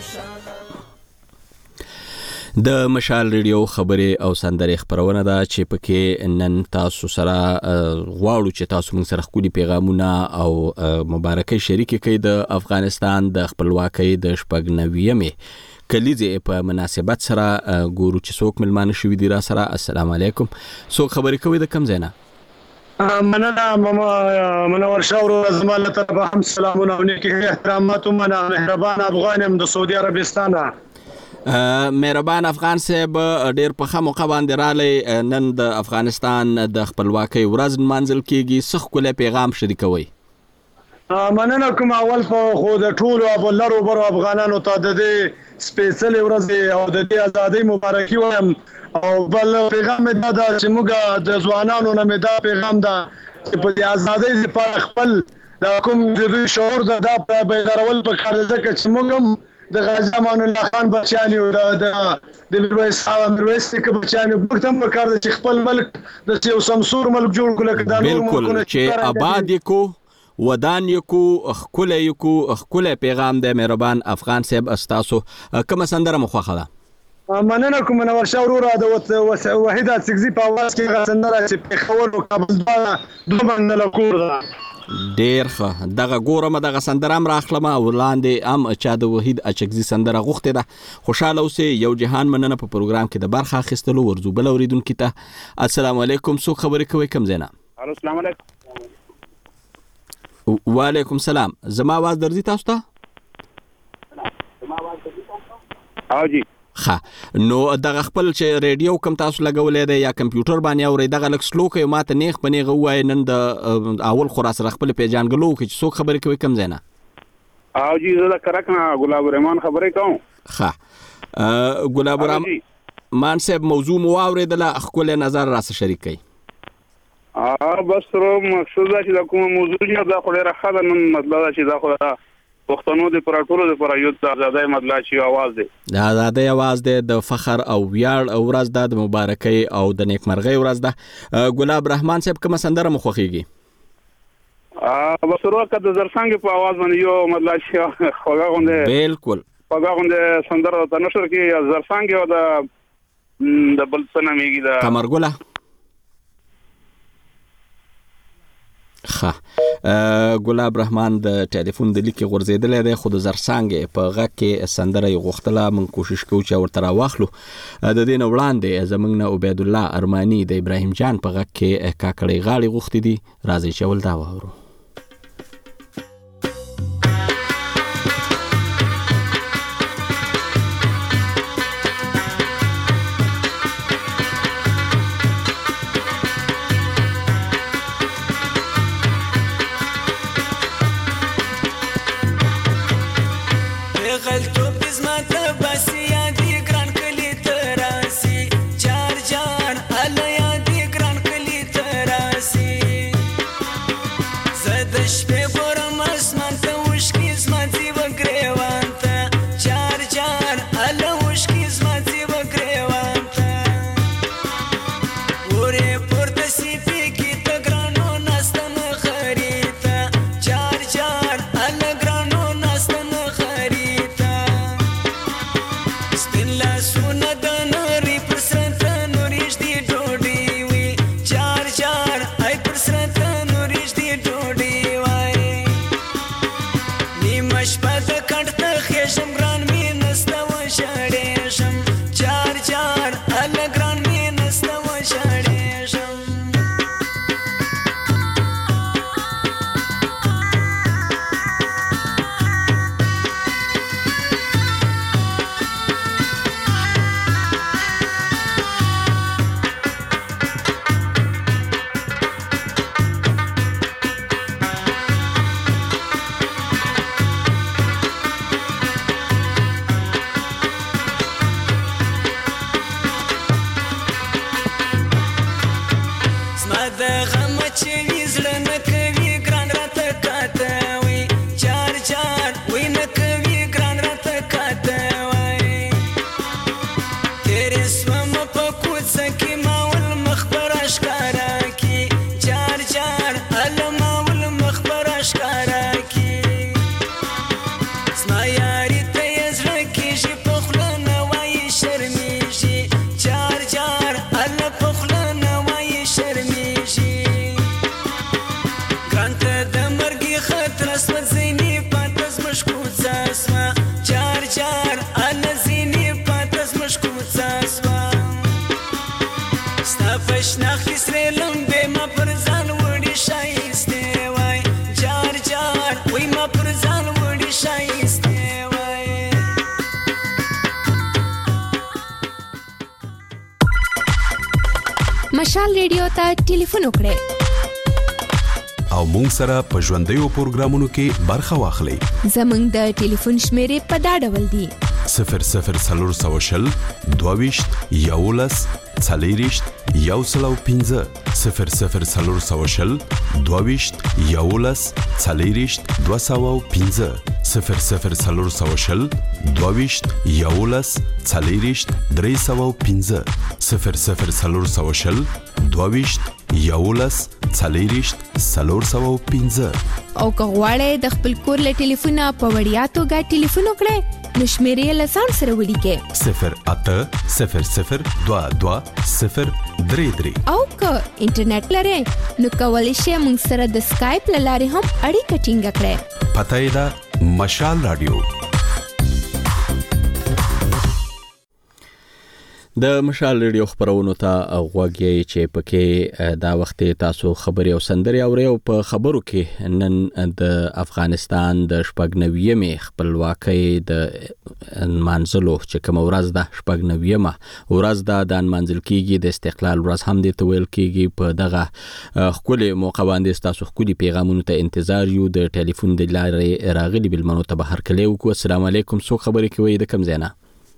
د مشال ریډیو خبرې او سندرې خبرونه ده چې پکې نن تاسو سره غواړو چې تاسو موږ سره خپل پیغامونه او مبارکي شریک کړئ د افغانستان د خپلواکۍ د شپږ کلیزې په مناسبت سره ګورو چې څوک ملمانه شوي دي را سره. السلام علیکم. څوک خبرې کوي د کوم ځای نه؟ مننه منور شاورو زماله طرفه هم سلامونه او نیکی احترامات منه مهربان افغان يم د سعودي عربستان. مهربان افغان صاحب ډېر په ښه موقع باندې رالی نن د افغانستان د خپلواکۍ ورځ نمانځل کیږي څه ښکلی پیغام شریکوئ؟ مننه کوم اول خو د ټولو لرو برو افغانانو ته د دې سپېڅلې ورځې او د دې ازادۍ مبارکي وایم او بل پیغام دا ده چې موږ د ځوانانو نه مې دا پیغام ده چې په دې ازادۍ لپاره خپل د کوم د شعور دا بیدارول پکار ده چې موږ هم د غازی امان الله خان بچیانی او د میرویس نیکه بچیانی موږ هم پکار ده چې خپل ملک د یو سمسور ملک جوړ کړو لکه دا نور ملکونه چې آباد یکو ودان یکو خپل یکو خپل پیغام د مهربان افغان صاحب استاسو کوم سندره مخوخه ده؟ مننه کوم منور شاه وروره د وحیده سګزي په اواز کې هغه سندره چې پېښور او کابل دوه باندې له کور ده. ډېر ښه دغه ګورم دغه سندره هم راخلم او لاندې هم چا د وحید اچکزي سندره غوښتې ده. خوشحاله اوسئ. یو جهان مننه په پروګرام کې د برخه اخیستلو. ورځو بل اورېدونکي ته السلام علیکم. څوک خبرې کوئ کوم ځای نه؟ السلام علیکم. وعلیکم سلام. زما आवाज درځي تاسو ته؟ او جی ښه نو دغه خپل چې ریډیو کوم تاسو لګولې ده یا کمپیوټر باندې اورئ دغه لږ سلو کوي ماته نیغ په نیغه ووایئ نن د اول خو راسره خپل پیژانګلو وکړي چې څوک خبرې کوي کوم ځای نه؟ او جی زه د کرک نه ګلاب الرحمن خبرې کوم. ښه ګلاب الرحمن صاحب موضوع مو واورېدله ښکلی نظر راسره شریک کړئ. بس مقصود دا چې دا کومه موضوع ده دا خو ډېره ښه ده نن مطلب دا چې دا خو پښتنو د پر ټولو د پر یو د آزادۍ مطلع شي आवाज دی د آزادۍ आवाज دی د فخر او ویاړ ورځ د مبارکۍ او د نیکمرغۍ ورځ ده ګلاب رحمان صاحب کوم سندره مخوخیږي بسرو که د زرسنګ په आवाज باندې یو مطلع شي خوګه غونډه بالکل خوګه غونډه سندره د نشر کې زرسنګ او د بل څه نامېږي د کمرګله ګلاب رحمان د ټلیفون د لیکي غورځیدل دی خو د زرسانګ په غږ کې سندره یې غوښتله من کوشش کوو چې ورته راواخلو د دې نه وړاندې زموږ نه عبید الله ارماني د ابراهیم جان په غږ کې کاکړۍ غاړې غوښتې دي راځئ چې ول دا واورو مشال ریډیو ته ټلیفون وکړئ او مونږ سره په ژوندیو پروګرامونو کې برخه واخلئ. زمونږ د ټلیفون شمیرې په دا ډول دي 0040 22 11 40 115 0040 22 11 40 215 0040 22 11 40 315 0040 22 11 40 315 او که غواړئ د خپل کور له ټلیفونه په وړیا توګه ټلیفون وکړئ نو شمیرې له ځان سره ولیکئ 080022 او که انټرنیټ لرئ نو کولی شئ موږ سره د سکایپ له لارې هم اړیکه ټینګه کړئ. پته یې ده مشال رادیو. د مشال ریډیو خبرونو ته غوږی چې پکې دا وخت تاسو خبري او سندري اورئ او په خبرو کې نن د افغانستان د شپږنويمې خپلواکۍ د منځلو چې کوم ورځ ده شپږنويمه ورځ ده د منځل کېږي د استقلال ورځ هم د تویل کېږي په دغه خپل موقع باندې تاسو خپل پیغامونو ته انتظار یو د ټلیفون د لارې راغلي بلمنو ته بهر کلیو کو. السلام علیکم. سو خبري کوي د کم زینا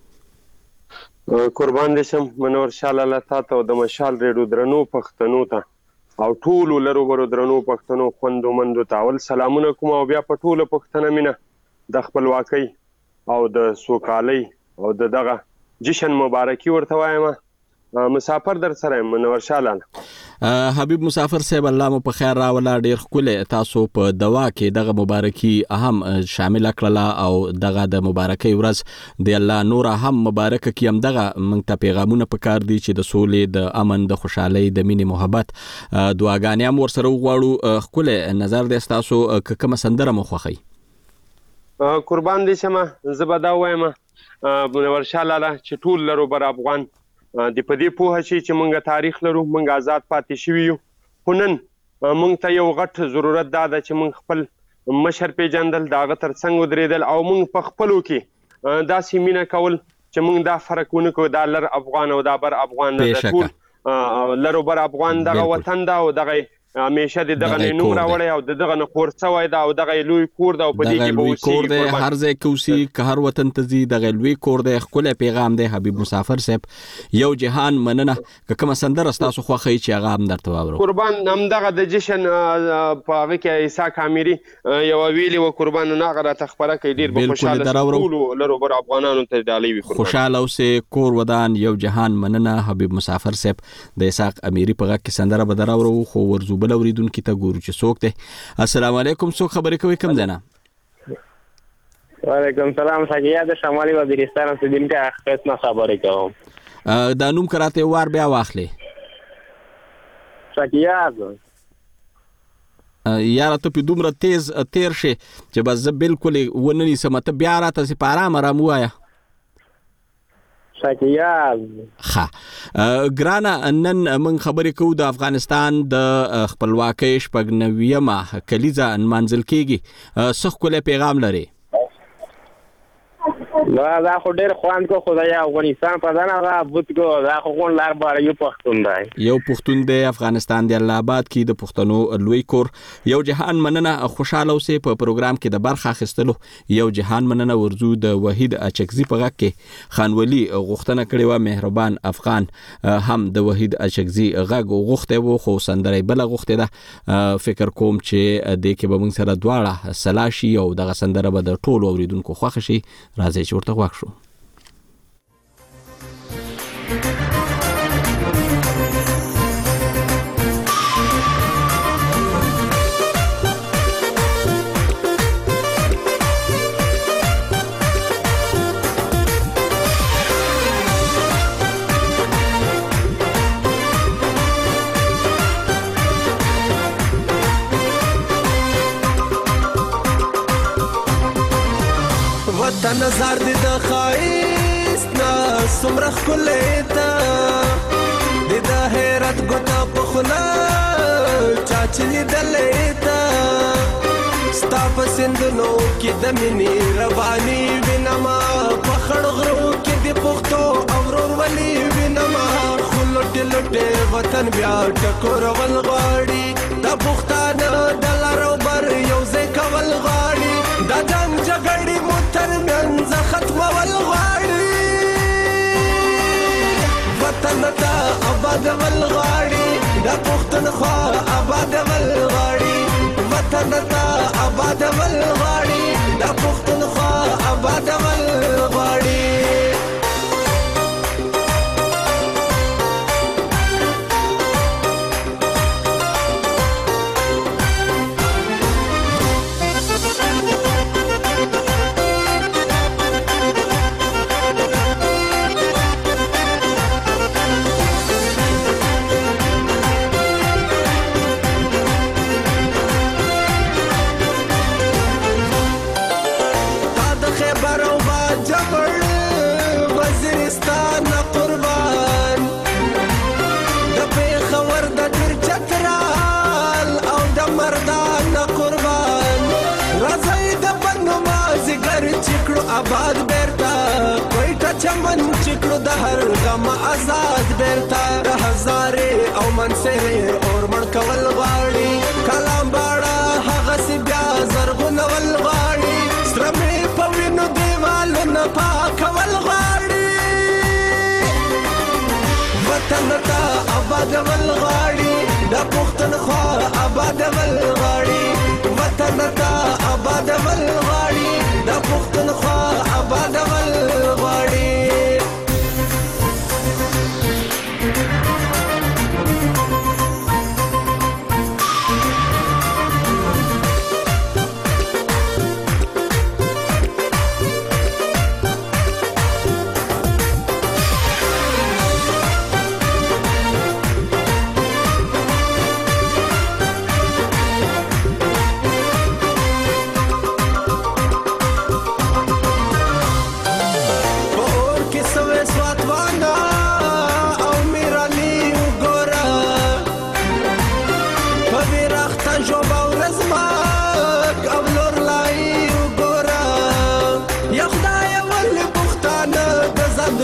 قربان دې شم منور شال الله تاسو د مشال ریډیو درنو پښتنو ته او ټول لرو ورو درنو پښتنو خوندو مندو تاول سلامونه کوم او بیا په ټول پښتنه مینا د خپلواکۍ او د سوکالۍ او دغه جشن مبارکي ورته وایم. مسافر در سره منور شالاله. حبیب مسافر صاحب الله مو په خیر راولا. ډیر ښکلی تاسو په دوا کې دغه مبارکي هم شامل کړله او دغه د مبارکي ورځ د الله نور هم مبارک کی. هم دغه موږ ته پیغامونه پکار دي چې د سولې د امن د خوشحالۍ د مینې محبت دعاګانې هم ورسره وغواړو. ښکلی نظر دی ستاسو. کومه سندره مو خوښوي؟ قربان دي شمه زه به دا وایم منور شالاله چې ټول لرو بر افغان د پدې پوهه شي چې مونږه تاریخ لرو، مونږ آزاد پاتې شوي یو. خو نن مونږ ته یو غټ ضرورت دا ده چې مونږ خپل مشر پیژندل، د هغه تر څنګ ودرېدل او مونږ په خپلو کې داسې مینه کول چې مونږ دا فرق ونه کړو دا لر افغان او دا بر افغان نه ده. ټول لرو بر افغان دغه وطن ده او دغه همیشه دغه نوم راوړی او دغه نه خور څوی ده او دغه لوی کور ده او په دې کې به کور ده هر ځای کې اوسي که هر وطن ته ځي دغه لوی کور ده. ښکلی پیغام دی حبیب مسافر صاحب. یو جهان مننه. که کومه سندره ستاسو خوښوي چې هغه هم درته واورو؟ قربان همدغه د جشن په هغه کې عیسی کامیري یوه ویلې وه قربان نو هغه راته خپره کوي. ډېر به خوشحاله ټولو لرو بر افغانانو ته ډالۍ وي. خوشحاله اوسې. کور ودان. یو جهان مننه حبیب مسافر صاحب. د عیسی امیري په غږ کې سندره به دراورو. خو ورزو بل اوریدونکي ته ګورو چې څوک دی. السلام علیکم. څوک خبرې کوي؟ کوم ځای نه؟ وعلیکم سلام. ساقیا د شمالي وزیرستان اوسیدونکی اخیس نه خبرې کوم. دا نوم که راته وار بیا واخلې. ساقیا یاره ته پې دومره تیز تیر شي چې بس زه بالکل ونه نیسم. ته بیا راته چې په ارام ارام ووایه. ګرانه نن موږ خبرې کوو د افغانستان د خپلواکۍ 90مه کلیزه نمانځل کیږي. څه ښکلی پیغام لري؟ دا خو ډېر خوند کو. خدای افغانستان په ځان هغه بوت کو. دا خو غون لار باره یو پښتون دی. یو پښتون دی. افغانستان دی الله آباد کې د پښتنو لوی کور. یو جهان مننه. خوشحاله اوسئ. په پروګرام کې د برخه اخیستلو یو جهان مننه. ورځو د وحید اچکزي په غږ کې خانولي غوښتنه کړې وه. مهربان افغان هم د وحید اچکزي غږ غوښتی و خو سندره یې بله غوښتې ده. فکر کوم چې دې کې به موږ سره دواړه سلا شي او دغه سندره به د ټولو اوریدونکو خوښه شي. راځئ چې ورته غوږ شو. وطن نظر دې د ښایست نه څومره ښکلی ته د حیرت ګوته په خوله چا چې لیدلی ته ستا په سیندونو کې د مینې رواني وینمه په خړ غرو کې د پښتو او ورورولي وینمه خو لوټې لوټې وطن بیا ټکورول غواړي د پښتانه د لر او بر یو ځای کول غواړي دا جنګ جګړې مو ترمنځ ختمول غواړي وطن ته آبادول غواړي دا پښتونخوا آبادول غواړي وطن ته آبادول غواړي دا پښتونخوا آبادول غواړي. آباد بیرتا کوئټه چمن چکړو د هر غم آزاد بیرتا د هزارې او منصرې اور مړ کول غواړي کلام باړه هغه سی بیا زرغونول غواړي سره مې په وینو دیوالونه پاکول غواړي وطن ته آبادول غواړي د پښتونخوا آبادول غواړي وطن ته آبادول غواړي د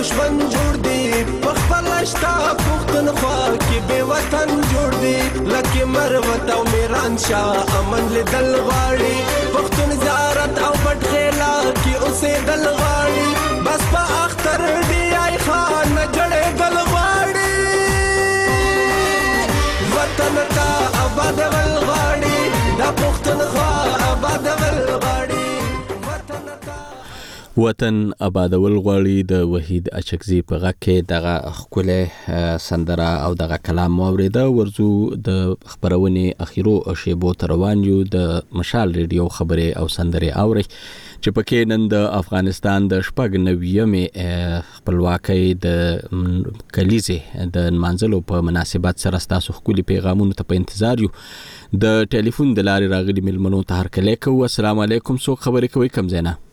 دشمن جوړ دی خپل شتا پښتونخوا کې به وطن جوړ دی لکه مروت او میران شاه امن لیدل غواړي پښتون زیارت او پټ خیلا کې اوسې دل غواړي بس په اختر دی آی خان جړې دل غواړي وطن تا آباد ول غواړي دا پښتونخوا آباد ول غواړي وطن آبادول غواړي د وحید اچکزي په غږ کې دغه ښکلی سندره او دغه کلام واورېده. ورځو د خپرونې اخیرو شیبو ته روان یو. د مشال ریډیو خبرې او سندرې اورئ چې پکې نن د افغانستان د 90مې خپلواکۍ د کلیزې د نمانځلو په مناسبت سره ستاسو ښکلي پیغامونو ته په انتظار یو. د ټلیفون د لارې راغلي مېلمنو ته هرکلی کوو. السلام علیکم. څوک خبرې کوئ؟ کوم ځای نه؟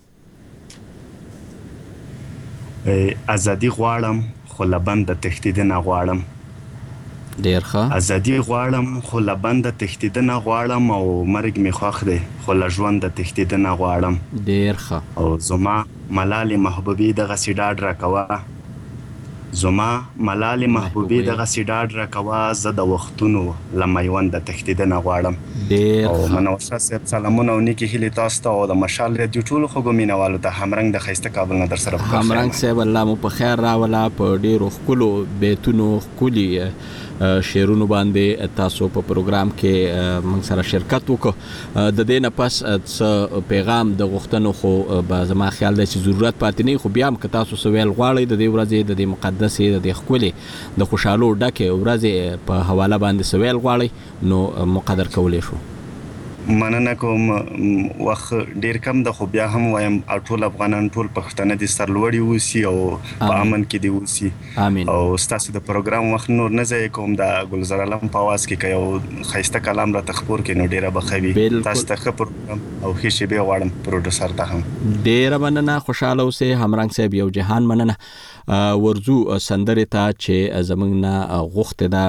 ازادي غواړم خو لبند تښتیدنه غواړم. ډیر ښه. ازادي غواړم خو لبند تښتیدنه غواړم او مرګ می خوښ دی خو له ژوند تښتیدنه غواړم. ډیر ښه. او زما ملالې محبوبي دغه سیډاډ راکوه زما ملالې محبوبي دغه سیډاډ راکوه زه د وختونو له میوند تښتیدنه غواړم. ډیر او منور شاه صاحب سلامونه او نیکی هیلې تاسو ته او د مشال ریډیو ټولو خوږو مینوالو ته همرنګ د ښایسته کابل نه در سره همرنګ صاحب الله مو په خیر راوله. په ډیرو ښکلو بیتونو ښکلي شعرونو باندې تاسو په پروګرام کې موږ سره شرکت وکړو. د دې نه پس څه پیغام د غوښتنو خو به زما خیال دی چې ضرورت پاتې نه خو بیا هم که تاسو څه ویل غواړئ د دې ورځې د دې مقدسې د دې ښکلې د خوشحالو ډکې ورځې په حواله باندې څه ویل غواړئ نو مقدر کولی شو. مننه کوم. وخت ډیر کم د خو بیا هم وایم ټول افغانان ټول پښتانه دي سرلوړي اوسي او په امن کې دی اوسي. امين. او ستاسو د پروګرام وخت نور نه ځای کوم د ګلزار علم په आवाज کې یو خیسته کلام را تخپور کې نو ډیره بخوي تاسو ته پروګرام او هیڅ به واړم پروډوسر ته هم ډیره مننه. خوشاله اوسئ. همرنګ صاحب یو جهان مننه. ورزو سندره ته چې زمنګ نه غوښته ده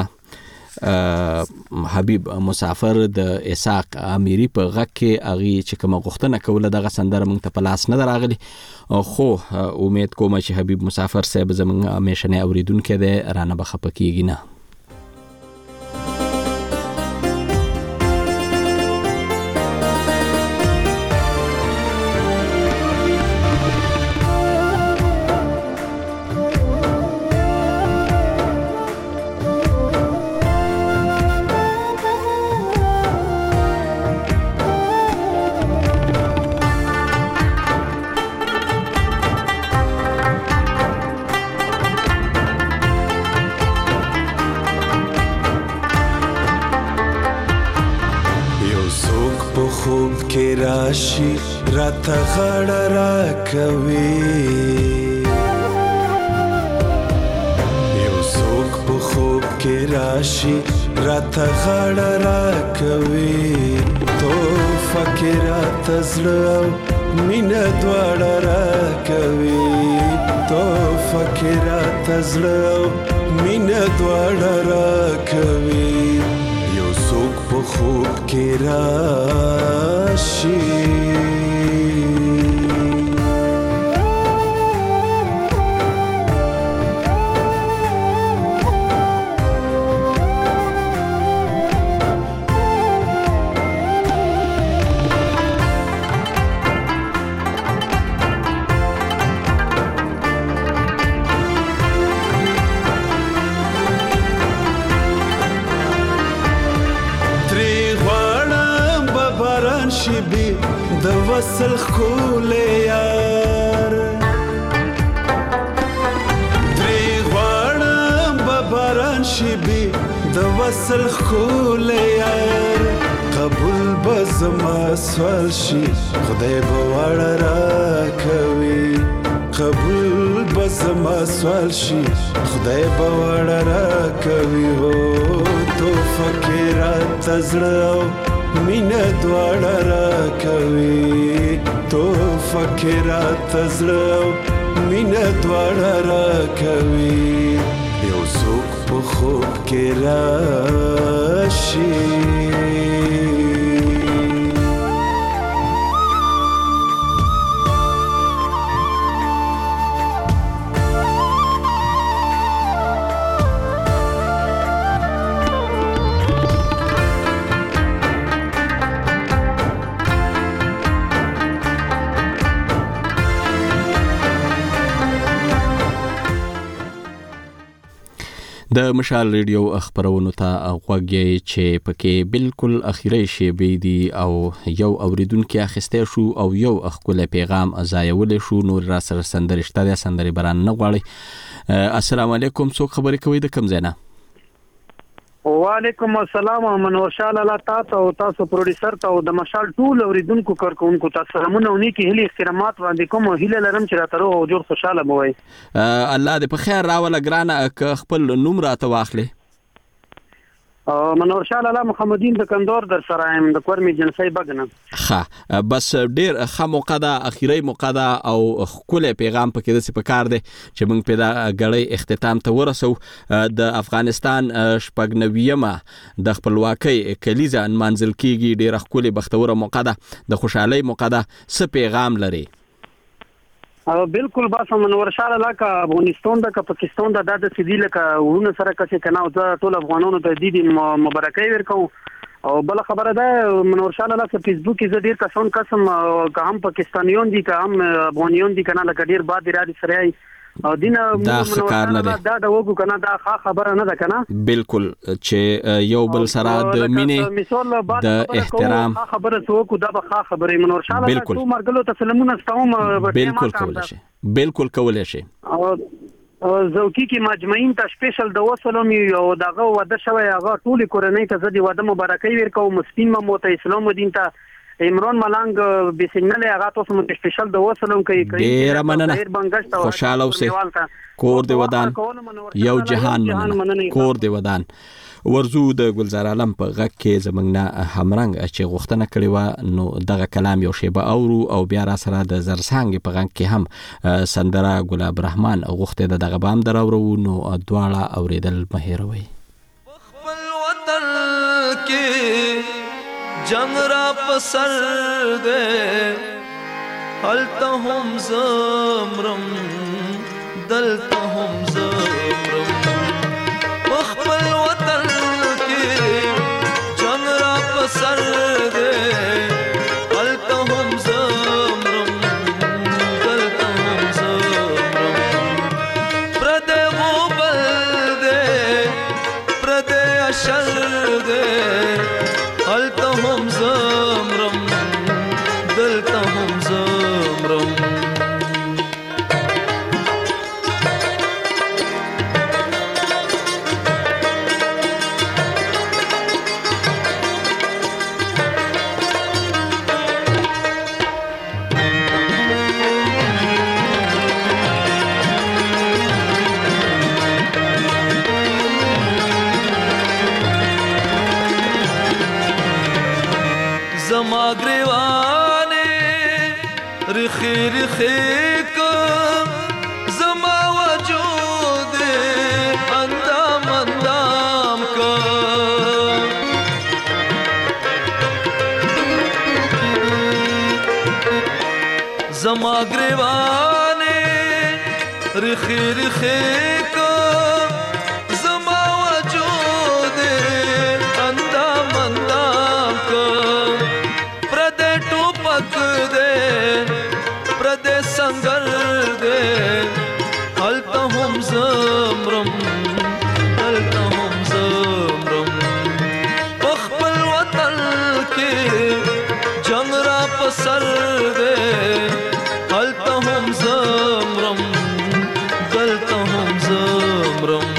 حبیب مسافر د اسحاق امیری په غږ کې اغي چې کوم غوښتنه کوله دغه سندره مونږ ته په لاس نه راغلی خو امید کوم چې حبیب مسافر صاحب زمونږ همیشنه اوریدونکو دی رانه بخپه کیږي نه. راشي راته غړ راکوي یو څوک په خوب کې راشي راته غړ راکوي تو فکر تزړه مینه دواړه راکوي تو فکر تزړه مینه دواړه راکوي یو څوک په خوب کې راشي د وصل خول یار درې غواړم بباران شي بي د وصل خول یار قبول بزما سوال شي خدای به وړ راکوي قبول بزما سوال شي خدای به وړ راکوي هو تو فکر تزړه مینه دواړه راکوي تو فکرات زړه مینه دواړه راکوي یو څوک په خوب کې راشي د مشال ریډیو خبرونو ته غوږی چې پکې بالکل اخیری شیبې دي او یو اوریدونکو اخیسته شو او یو خپل پیغام ځایول شو. نور را سره سندرشته ده سندري بران نه غواړي. السلام علیکم، څوک خبرې کوي د کوم ځای نه؟ وعلیکم السلام، منور شاه لالا تاسو او تاسو پروډوسر ته او د مشال ټول اوریدونکو کارکونکو ته سلامونه او نیکی هلي احترامات وړاندې کوم. هیله لرم چې راته روغ او جوړ خوشاله موي. الله دې په خیر راوله ګرانه. خپل نوم راته واخلي. منور شاه لالا محمدین د کندور در سره ام د کورمي جنسي بغنه. ښه، بس ډیر ښه موقع ده، اخیری موقع ده او خپل پیغام پکې د سپکار دی چې موږ په دا غړې اختتام ته ورسو. د افغانستان شپږنويمه د خپلواکۍ کلیزه منځل کیږي. ډیر خپل بختوره موقع ده، د خوشحالي موقع ده. څه پیغام لري؟ بالکل بس منور شاه لالا کا افغانستان د پاکستان د د سیدی لکه ورونه سره کسي کنه او ټول افغانانو ته د دې مبارکي ورکوم. او بل خبره ده منور شاه لالا په فیسبوک کې ډیر کسان قسم که هم پاکستانیون دي که هم افغانیون دي کنه لکه ډیر باد را دي سره او دینه منور شاه لالا دا د وګو کنه دا خبره نه ده کنه. بالکل چې یو بل سره د مینې د احترام خبره څوک دا به خبره منور شاه لالا ټول مرګلو ته سلامونه ستوم. بالکل کولای شي، بالکل کولای شي. زوکی کې مجمعین ته سپیشل د وسلم یو دغه وعده شوی هغه ټول کورنۍ ته زدي وعده مبارکي ورکوم. مسلمان مو ته اسلام دین ته عمران ملنګ به سیګنل هغه تاسو مو سپیشل د وسلم کوي. ډیر مننه، خوشاله اوسئ. کور دی ودان یو جهان مننه، کور دی ودان. ورزو د گلزار عالم په غږ کې زمنګ نه همرنګ چې غوښتنه کړې و نو دغه کلام یو شیبه اورو او بیا را سره د زرسانګ په غږ کې هم سندره ګلاب رحمان غوښته دغه بام دراورو نو دواړه اوریدل مهیروي. خپل وطن کې جنگ را پسر دے حلتا هم زمرم دلتا هم زمرم. خپل وطن کی جنگ را پسر دے حلتا هم زمرم دلتا هم زمرم. پردے غوبل دے پردے اشر دے حلتا هم زمرم دلتا هم زمرم. زما گریوانے رخی رخی کو زما وجود اندام اندام کا زما گریوانے رخی رخی کو زما وجود اندام اندام کا. پردے سنگر دے حلتا هم زمرم حلتا هم زمرم. خپل وطن کې جنگ را پسر دے حلتا هم زمرم دلتا هم زمرم.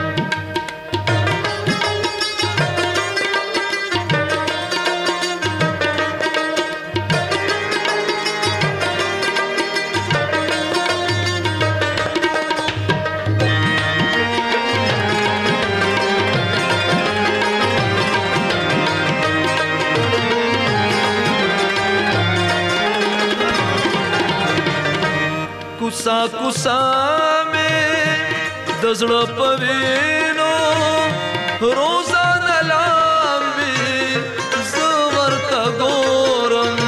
کوسا کوسا میں دزڑ پوینو روزانہ لامبی زورتا گورم.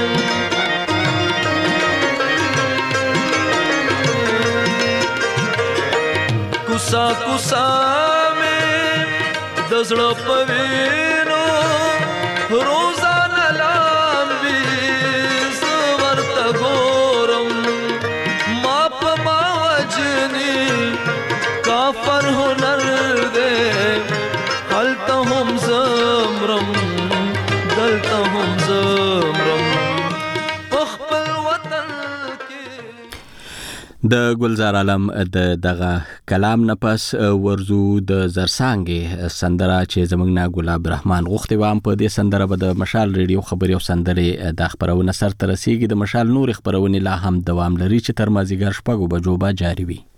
کوسا کوسا میں دزڑ پوینو روزانہ لامبی زورتا گورم. کافر ہنر د ګلزار عالم د دغه کلام نه پس ورزو د زرسانګې سندره چې زموږ نه ګلاب رحمان غوښتي وام په دې سندره به د مشال ریډیو خبري او سندرې د خبرونه سر ته رسیږي. د مشال نور خبرونه لا هم دوام لري چې تر مازیګر 6 بجو به جاری وي.